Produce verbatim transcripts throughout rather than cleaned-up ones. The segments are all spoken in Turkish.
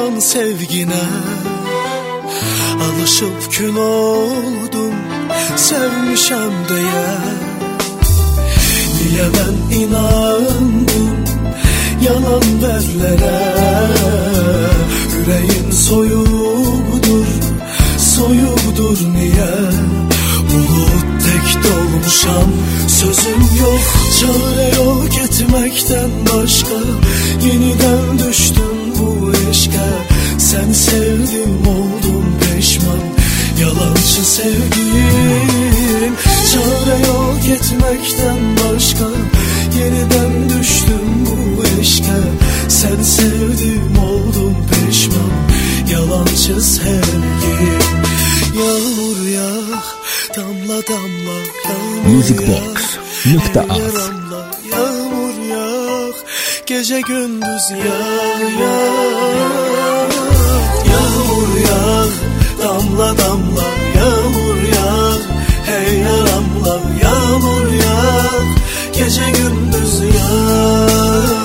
yalan sevgine alışıp kül oldum sevmişem diye. Niye ben inandım yalan derlere? Yüreğin soyuqdur, soyuqdur niye? Bulut tek dolmuşam, sözüm yok, çare yok etmekten başka. Yeniden düştüm bu eşke, sen sevdim oldum peşman. Yalancı sevgim, çare yok etmekten başka. Yeniden düştüm bu eşke, sen sevdim oldum peşman. Yalancı sevgim. Yağmur yağ, damla damla yağmur Musicbox nokta az. Yağmur yağ, gece gündüz yağ yağ. Yağmur yağ, damla damla yağmur yağ. Hey yaramla yağmur yağ, gece gündüz yağ.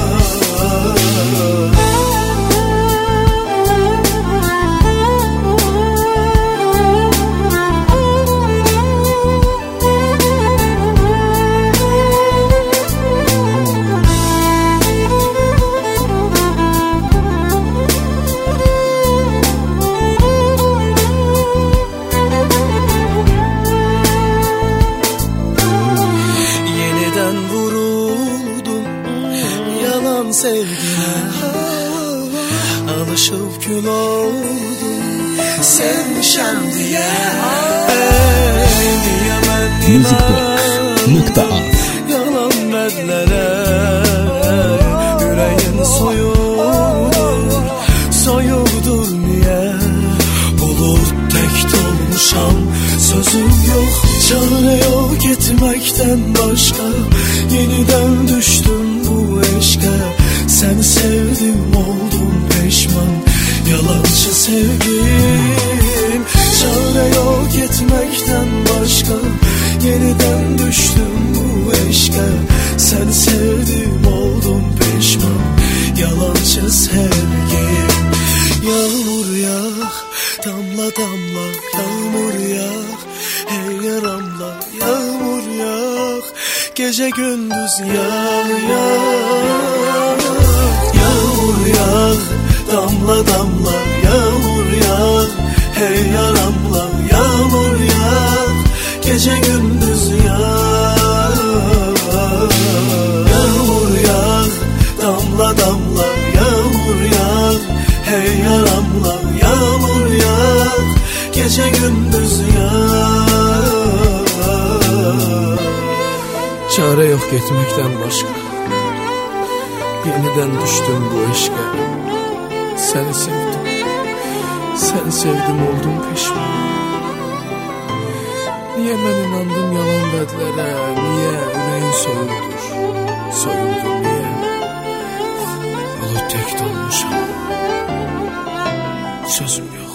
Sevgine alışıp kül oldum sevmişem diye. Niye ben inandım yalan derlere? Yüreğin soyuqdur, soyuqdur niye? Bulut tek dolmuşam, sözüm yok, çare yok etmekten başka. Yeniden düştüm bu eşke, sen sevdim oldum peşman. Yalancı sevgim, çare yok etmekten başka. Yeniden düştüm bu eşke, sen sevdim oldum peşman. Yalancı sevgim. Yağmur yağ, damla damla yağmur yağ. Hey yaramla yağmur yağ, gece gündüz yağ yağ. Yağmur yağ, damla damla yağmur yağ. Hey yaramla yağmur yağ, gece gündüz yağ. Yağmur yağ, damla damla yağmur yağ. Hey yaramla yağmur yağ, gece gündüz yağ. Çare yok gitmekten başka. Yeniden düştüm bu eşke, seni sevdim, sen sevdim oldum peşman. Niye ben inandım yalan dedilere? Niye yüreğin soyuqdur, soyuqdur niye? Bulut tek dolmuşam, sözüm yok.